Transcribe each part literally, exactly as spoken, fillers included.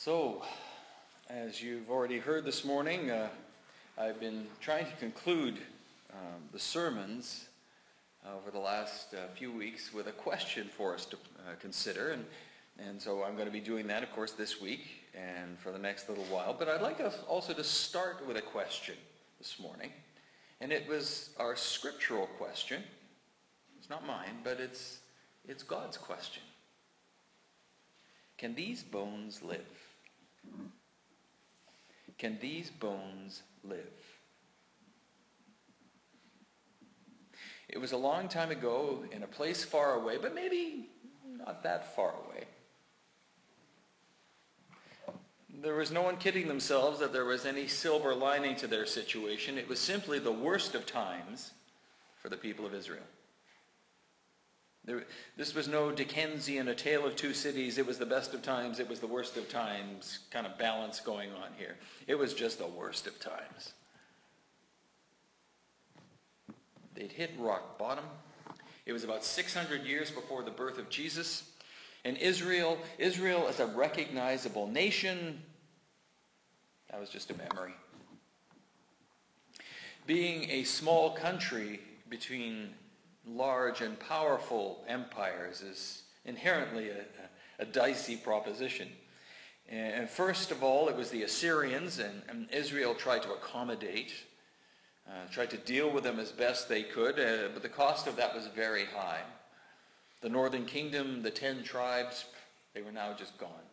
So, as you've already heard this morning, uh, I've been trying to conclude um, the sermons over the last uh, few weeks with a question for us to uh, consider. And, and so I'm going to be doing that, of course, this week and for the next little while. But I'd like us also to start with a question this morning. And it was our scriptural question. It's not mine, but it's, it's God's question. Can these bones live? Can these bones live? It was a long time ago in a place far away, but maybe not that far away. There was no one kidding themselves that there was any silver lining to their situation. It was simply the worst of times for the people of Israel. There, this was no Dickensian, A Tale of Two Cities. It was the best of times, it was the worst of times kind of balance going on here. It was just the worst of times. They'd hit rock bottom. It was about six hundred years before the birth of Jesus. And Israel, Israel as a recognizable nation, that was just a memory. Being a small country between large and powerful empires is inherently a, a dicey proposition. And first of all, it was the Assyrians, and, and Israel tried to accommodate, uh, tried to deal with them as best they could, uh, but the cost of that was very high. The northern kingdom, the ten tribes, they were now just gone.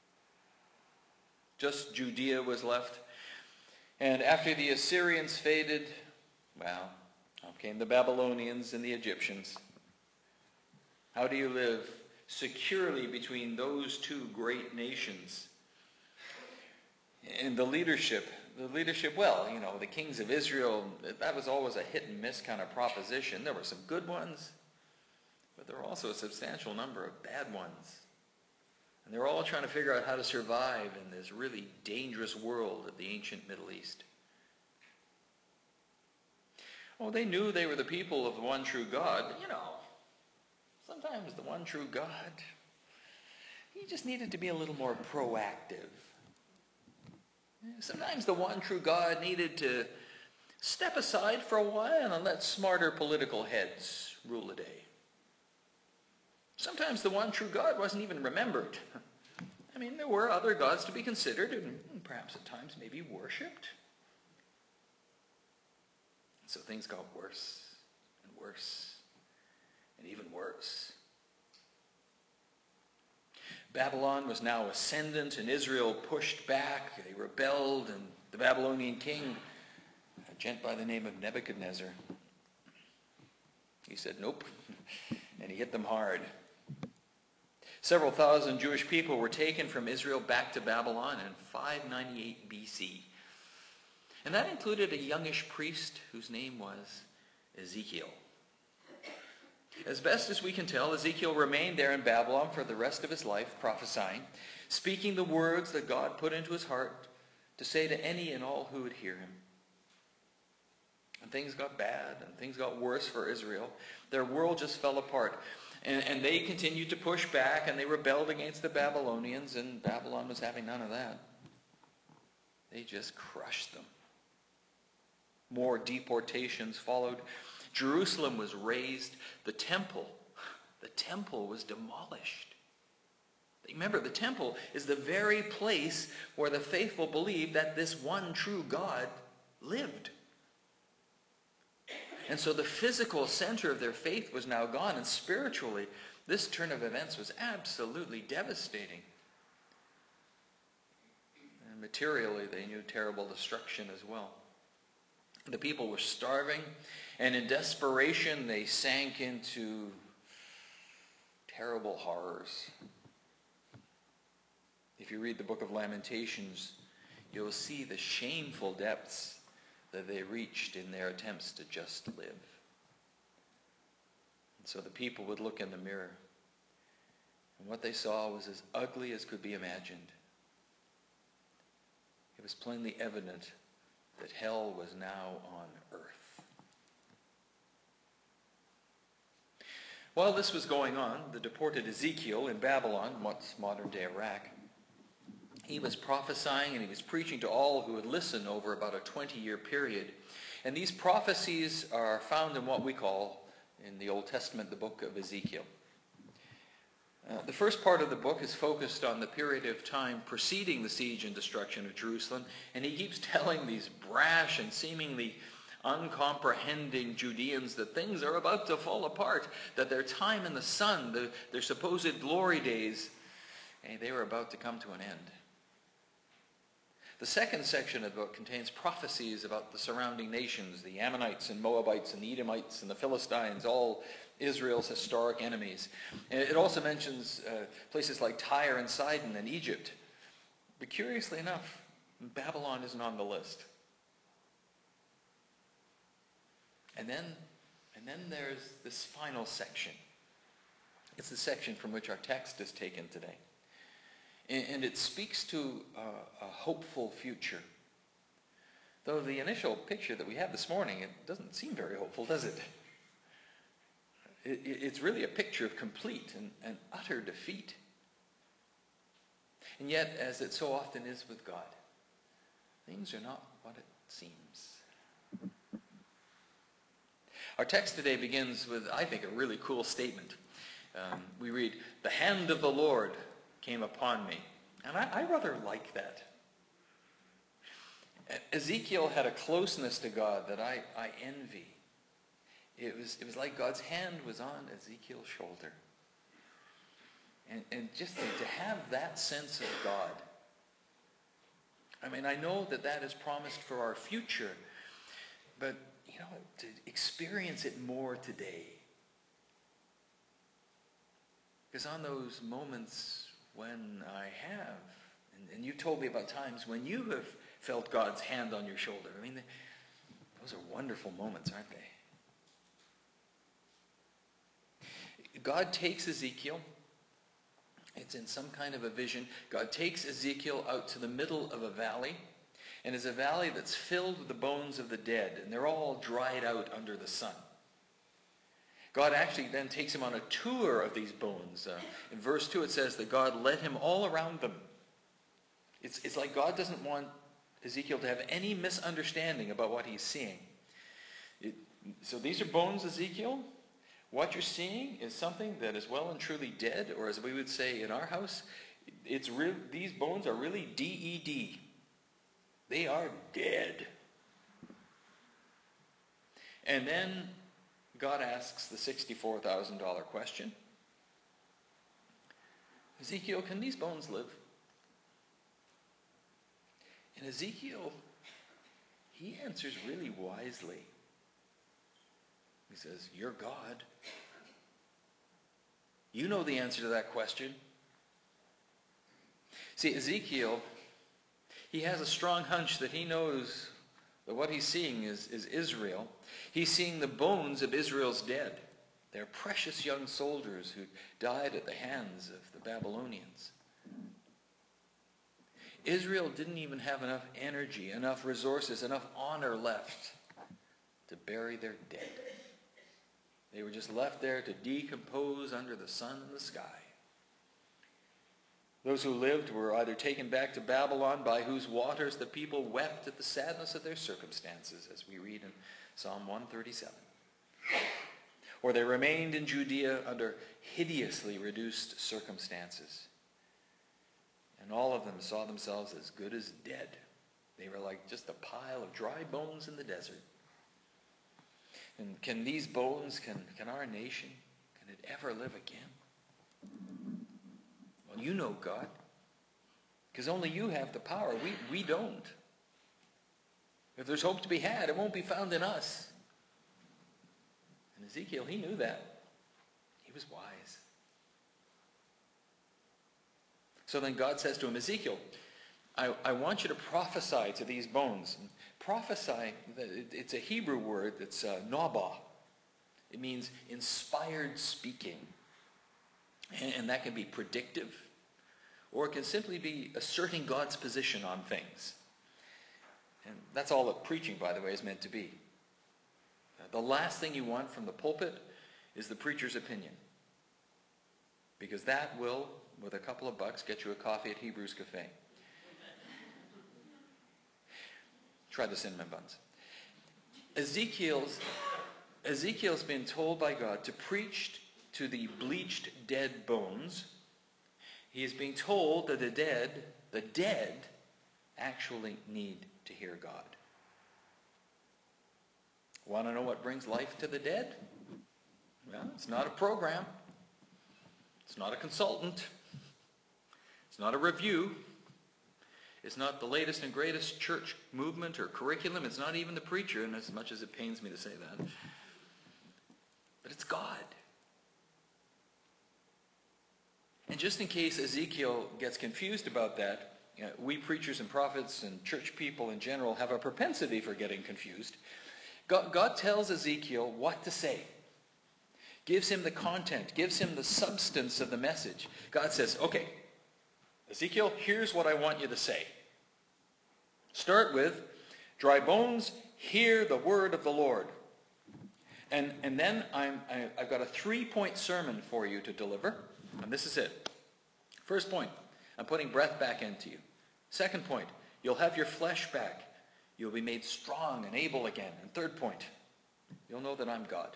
Just Judea was left. And after the Assyrians faded, well, now came the Babylonians and the Egyptians. How do you live securely between those two great nations? And the leadership, the leadership, well, you know, the kings of Israel, that was always a hit and miss kind of proposition. There were some good ones, but there were also a substantial number of bad ones. And they were all trying to figure out how to survive in this really dangerous world of the ancient Middle East. Well, they knew they were the people of the one true God, but you know, sometimes the one true God, he just needed to be a little more proactive. Sometimes the one true God needed to step aside for a while and let smarter political heads rule the day. Sometimes the one true God wasn't even remembered. I mean, there were other gods to be considered and perhaps at times maybe worshipped. So things got worse and worse and even worse. Babylon was now ascendant and Israel pushed back. They rebelled, and the Babylonian king, a gent by the name of Nebuchadnezzar, he said nope, and he hit them hard. Several thousand Jewish people were taken from Israel back to Babylon in five ninety-eight B C. And that included a youngish priest whose name was Ezekiel. As best as we can tell, Ezekiel remained there in Babylon for the rest of his life, prophesying, speaking the words that God put into his heart to say to any and all who would hear him. And things got bad, and things got worse for Israel. Their world just fell apart. And, and they continued to push back, and they rebelled against the Babylonians, and Babylon was having none of that. They just crushed them. More deportations followed. Jerusalem was razed. The temple, the temple was demolished. Remember, the temple is the very place where the faithful believed that this one true God lived. And so the physical center of their faith was now gone, and spiritually, this turn of events was absolutely devastating. And materially, they knew terrible destruction as well. The people were starving, and in desperation, they sank into terrible horrors. If you read the book of Lamentations, you'll see the shameful depths that they reached in their attempts to just live. And so the people would look in the mirror, and what they saw was as ugly as could be imagined. It was plainly evident that hell was now on earth. While this was going on, the deported Ezekiel in Babylon, what's modern-day Iraq, He was prophesying and he was preaching to all who would listen over about a twenty-year period. And these prophecies are found in what we call, in the Old Testament, the book of Ezekiel. Uh, the first part of the book is focused on the period of time preceding the siege and destruction of Jerusalem. And he keeps telling these brash and seemingly uncomprehending Judeans that things are about to fall apart, that their time in the sun, the, their supposed glory days, and they were about to come to an end. The second section of the book contains prophecies about the surrounding nations, the Ammonites and Moabites and the Edomites and the Philistines, all Israel's historic enemies. And it also mentions uh, places like Tyre and Sidon and Egypt. But curiously enough, Babylon isn't on the list. And then, and then there's this final section. It's the section from which our text is taken today. And, and it speaks to uh, a hopeful future. Though the initial picture that we have this morning, it doesn't seem very hopeful, does it? it, it it's really a picture of complete and, and utter defeat. And yet, as it so often is with God, things are not what it seems. Our text today begins with, I think, a really cool statement. Um, we read, "The hand of the Lord came upon me." And I, I rather like that. Ezekiel had a closeness to God that I, I envy. It was, it was like God's hand was on Ezekiel's shoulder. And, and just to, to have that sense of God. I mean, I know that that is promised for our future, but you know, to experience it more today. Because on those moments when I have, and, and you told me about times when you have felt God's hand on your shoulder. I mean, they, those are wonderful moments, aren't they? God takes Ezekiel. It's in some kind of a vision. God takes Ezekiel out to the middle of a valley. And it's a valley that's filled with the bones of the dead, and they're all dried out under the sun. God actually then takes him on a tour of these bones. Uh, in verse two it says that God led him all around them. It's, it's like God doesn't want Ezekiel to have any misunderstanding about what he's seeing. It, so these are bones, Ezekiel. What you're seeing is something that is well and truly dead, or as we would say in our house, it's real. These bones are really D E D. They are dead. And then God asks the sixty-four thousand dollars question. Ezekiel, can these bones live? And Ezekiel, he answers really wisely. He says, "You're God. You know the answer to that question." See, Ezekiel, he has a strong hunch that he knows that what he's seeing is, is Israel. He's seeing the bones of Israel's dead. They're precious young soldiers who died at the hands of the Babylonians. Israel didn't even have enough energy, enough resources, enough honor left to bury their dead. They were just left there to decompose under the sun and the sky. Those who lived were either taken back to Babylon, by whose waters the people wept at the sadness of their circumstances, as we read in Psalm one thirty-seven. Or they remained in Judea under hideously reduced circumstances. And all of them saw themselves as good as dead. They were like just a pile of dry bones in the desert. And can these bones, can, can our nation, can it ever live again? Well, you know, God. Because only you have the power. We, we don't. If there's hope to be had, it won't be found in us. And Ezekiel, he knew that. He was wise. So then God says to him, Ezekiel, I, I want you to prophesy to these bones. And prophesy, it's a Hebrew word that's uh, nabah. It means inspired speaking. And, and that can be predictive, or it can simply be asserting God's position on things. And that's all that preaching, by the way, is meant to be. The last thing you want from the pulpit is the preacher's opinion. Because that will, with a couple of bucks, get you a coffee at Hebrews Cafe. Try the cinnamon buns. Ezekiel's, Ezekiel's been told by God to preach to the bleached dead bones. He is being told that the dead, the dead, actually need to hear God. Want to know what brings life to the dead? Well, it's not a program. It's not a consultant. It's not a review. It's not the latest and greatest church movement or curriculum. It's not even the preacher, and as much as it pains me to say that. But it's God. And just in case Ezekiel gets confused about that, you know, we preachers and prophets and church people in general have a propensity for getting confused. God, God tells Ezekiel what to say. Gives him the content. Gives him the substance of the message. God says, okay, Ezekiel, here's what I want you to say. Start with, dry bones, hear the word of the Lord. And, and then I'm, I, I've got a three-point sermon for you to deliver. And this is it. First point, I'm putting breath back into you. Second point, you'll have your flesh back. You'll be made strong and able again. And third point, you'll know that I'm God.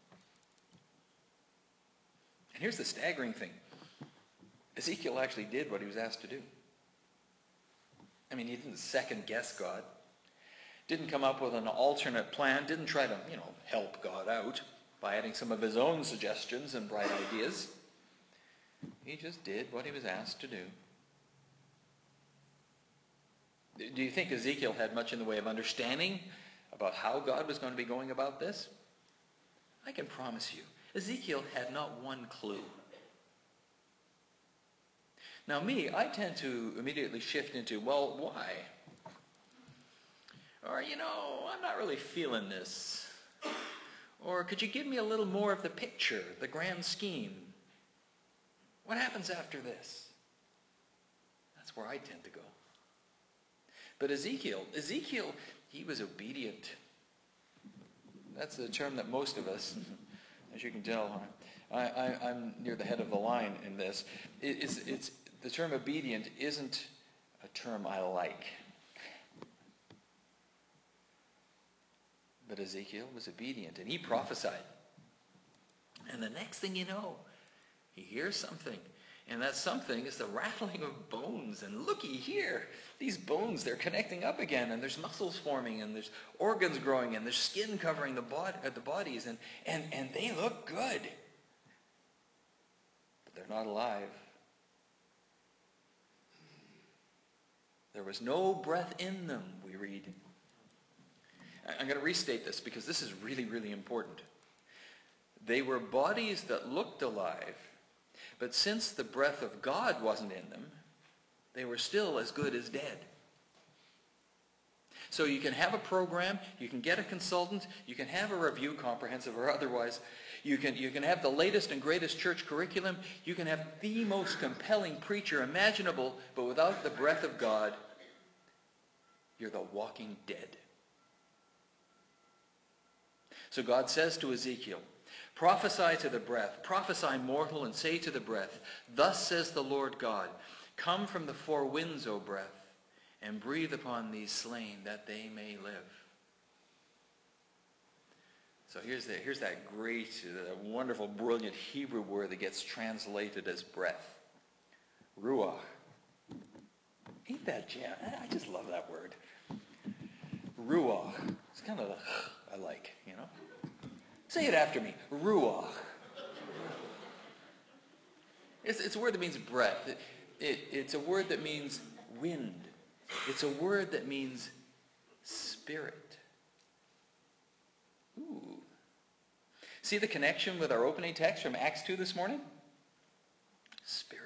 And here's the staggering thing. Ezekiel actually did what he was asked to do. I mean, he didn't second guess God. Didn't come up with an alternate plan. Didn't try to, you know, help God out by adding some of his own suggestions and bright ideas. He just did what he was asked to do. Do you think Ezekiel had much in the way of understanding about how God was going to be going about this? I can promise you, Ezekiel had not one clue. Now me, I tend to immediately shift into, well, why? Or, you know, I'm not really feeling this. Or could you give me a little more of the picture, the grand scheme? What happens after this? That's where I tend to go. But Ezekiel, Ezekiel, he was obedient. That's the term that most of us, as you can tell, I, I, I'm near the head of the line in this. It, it's, it's, the term obedient isn't a term I like. But Ezekiel was obedient, and he prophesied. And the next thing you know, he hears something. And that something is the rattling of bones. And looky here, these bones, they're connecting up again, and there's muscles forming, and there's organs growing, and there's skin covering the, bod- uh, the bodies, and, and, and they look good. But they're not alive. There was no breath in them, we read. I'm going to restate this because this is really, really important. They were bodies that looked alive, but since the breath of God wasn't in them, they were still as good as dead. So you can have a program, you can get a consultant, you can have a review, comprehensive or otherwise, you can, you can have the latest and greatest church curriculum, you can have the most compelling preacher imaginable, but without the breath of God, you're the walking dead. So God says to Ezekiel, prophesy to the breath, prophesy mortal, and say to the breath, thus says the Lord God, come from the four winds, O breath, and breathe upon these slain that they may live. So here's, the, here's that great, uh, wonderful, brilliant Hebrew word that gets translated as breath. Ruach. Ain't that jam? I just love that word. Ruach. It's kind of, I like, you know. Say it after me. Ruach. It's, it's a word that means breath. It, it, it's a word that means wind. It's a word that means spirit. Ooh. See the connection with our opening text from Acts two this morning? Spirit.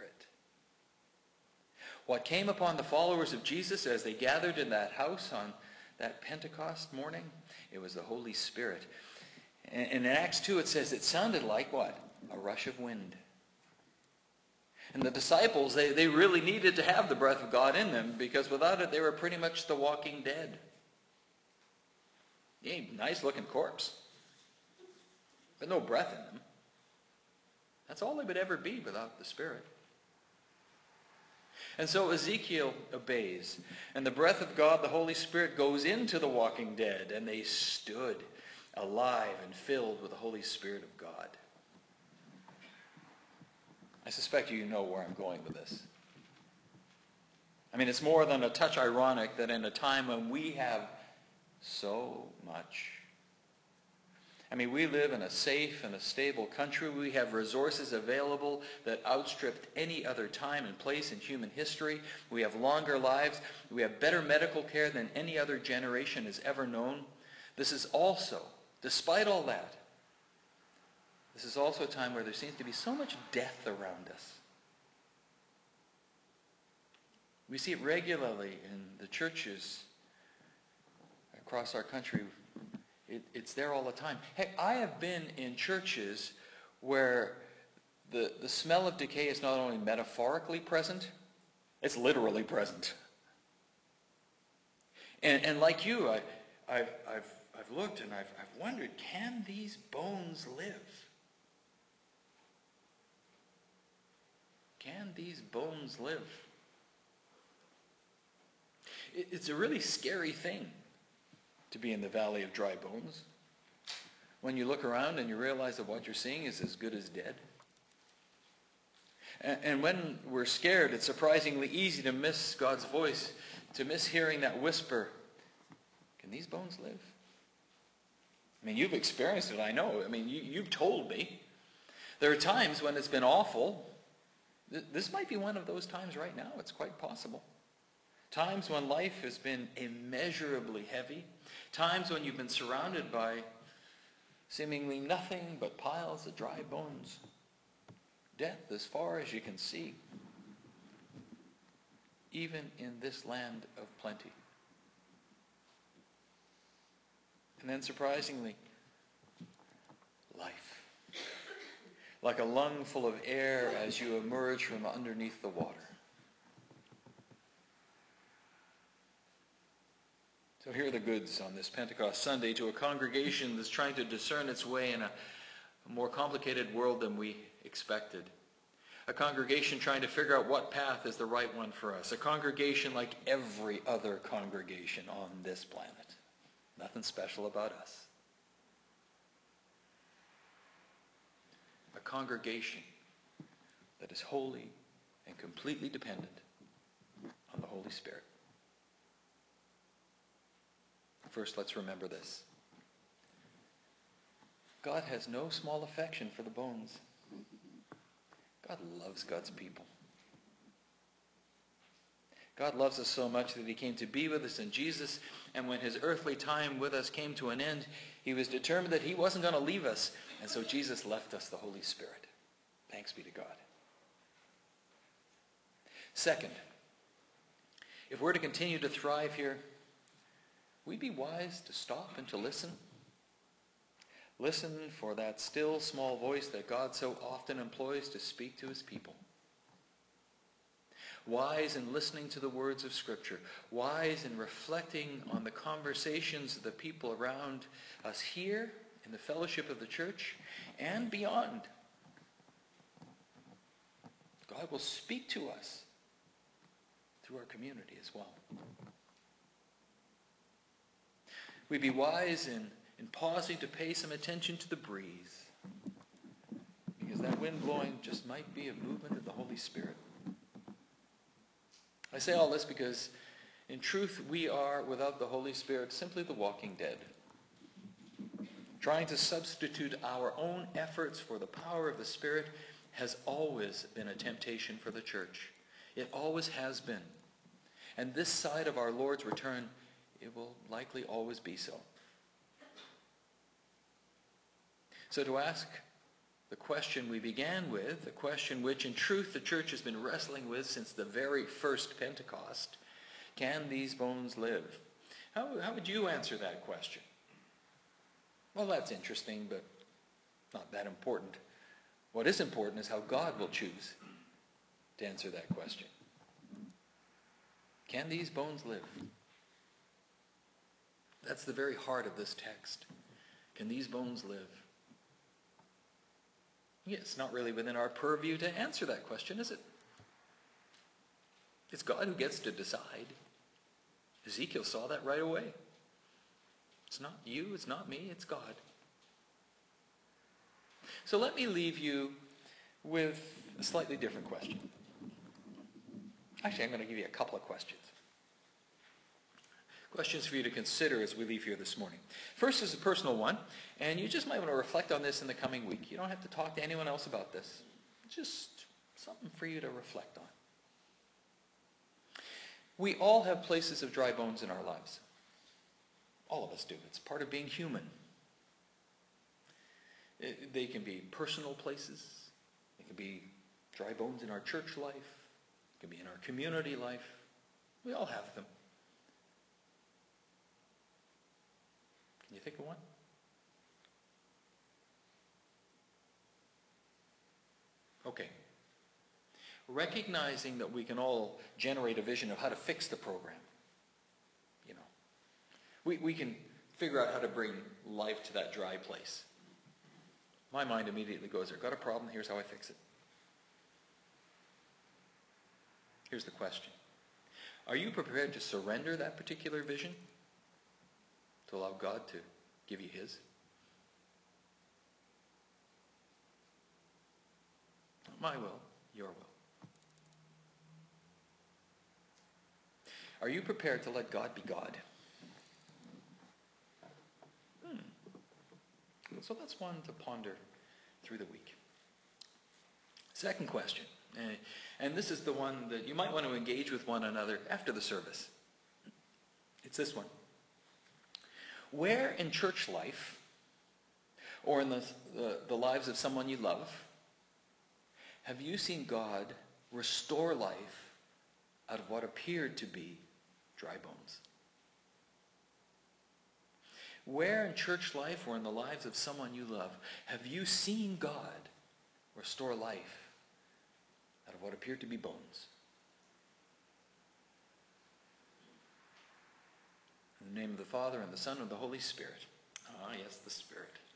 What came upon the followers of Jesus as they gathered in that house on that Pentecost morning? It was the Holy Spirit. And in Acts two it says it sounded like what? A rush of wind. And the disciples, they, they really needed to have the breath of God in them because without it they were pretty much the walking dead. Yeah, nice looking corpse. But no breath in them. That's all they would ever be without the Spirit. And so Ezekiel obeys. And the breath of God, the Holy Spirit, goes into the walking dead. And they stood alive and filled with the Holy Spirit of God. I suspect you know where I'm going with this. I mean, it's more than a touch ironic that in a time when we have so much. I mean, we live in a safe and a stable country. We have resources available that outstripped any other time and place in human history. We have longer lives. We have better medical care than any other generation has ever known. This is also, despite all that, this is also a time where there seems to be so much death around us. We see it regularly in the churches across our country. It, it's there all the time. Heck, I have been in churches where the, the smell of decay is not only metaphorically present, it's literally present. And, and like you, I, I've, I've, I've looked and I've, I've wondered, can these bones live? Can these bones live? It, it's a really scary thing to be in the valley of dry bones, when you look around and you realize that what you're seeing is as good as dead. And, and when we're scared, it's surprisingly easy to miss God's voice, to miss hearing that whisper, can these bones live? I mean, you've experienced it, I know. I mean, you, you've told me. There are times when it's been awful. This might be one of those times right now. It's quite possible. Times when life has been immeasurably heavy. Times when you've been surrounded by seemingly nothing but piles of dry bones. Death as far as you can see. Even in this land of plenty. And then surprisingly, life. Like a lung full of air as you emerge from underneath the water. So here are the goods on this Pentecost Sunday to a congregation that's trying to discern its way in a, a more complicated world than we expected. A congregation trying to figure out what path is the right one for us. A congregation like every other congregation on this planet. Nothing special about us. A congregation that is holy and completely dependent on the Holy Spirit. First, let's remember this. God has no small affection for the bones. God loves God's people. God loves us so much that he came to be with us in Jesus, and when his earthly time with us came to an end, he was determined that he wasn't going to leave us, and so Jesus left us the Holy Spirit. Thanks be to God. Second, if we're to continue to thrive here, we'd be wise to stop and to listen. Listen for that still small voice that God so often employs to speak to his people. Wise in listening to the words of Scripture. Wise in reflecting on the conversations of the people around us here in the fellowship of the church and beyond. God will speak to us through our community as well. We'd be wise in, in pausing to pay some attention to the breeze, because that wind blowing just might be a movement of the Holy Spirit. I say all this because, in truth, we are, without the Holy Spirit, simply the walking dead. Trying to substitute our own efforts for the power of the Spirit has always been a temptation for the church. It always has been. And this side of our Lord's return, it will likely always be so. So to ask the question we began with, the question which in truth the church has been wrestling with since the very first Pentecost, can these bones live? How, how would you answer that question? Well, that's interesting, but not that important. What is important is how God will choose to answer that question. Can these bones live? That's the very heart of this text. Can these bones live? Yeah, it's not really within our purview to answer that question, is it? It's God who gets to decide. Ezekiel saw that right away. It's not you, it's not me, it's God. So let me leave you with a slightly different question. Actually, I'm going to give you a couple of questions. Questions for you to consider as we leave here this morning. First is a personal one, and you just might want to reflect on this in the coming week. You don't have to talk to anyone else about this. Just something for you to reflect on. We all have places of dry bones in our lives. All of us do. It's part of being human. It, they can be personal places. They can be dry bones in our church life. It can be in our community life. We all have them. Can you think of one? Okay. Recognizing that we can all generate a vision of how to fix the program. You know, we, we can figure out how to bring life to that dry place. My mind immediately goes there. Got a problem? Here's how I fix it. Here's the question. Are you prepared to surrender that particular vision? To allow God to give you his? Not my will, your will. Are you prepared to let God be God? Hmm. So that's one to ponder through the week. Second question, and this is the one that you might want to engage with one another after the service. It's this one. Where in church life, or in the, the, the lives of someone you love, have you seen God restore life out of what appeared to be dry bones? Where in church life or in the lives of someone you love have you seen God restore life out of what appeared to be bones? In the name of the Father, and the Son, and the Holy Spirit. Ah, yes, the Spirit.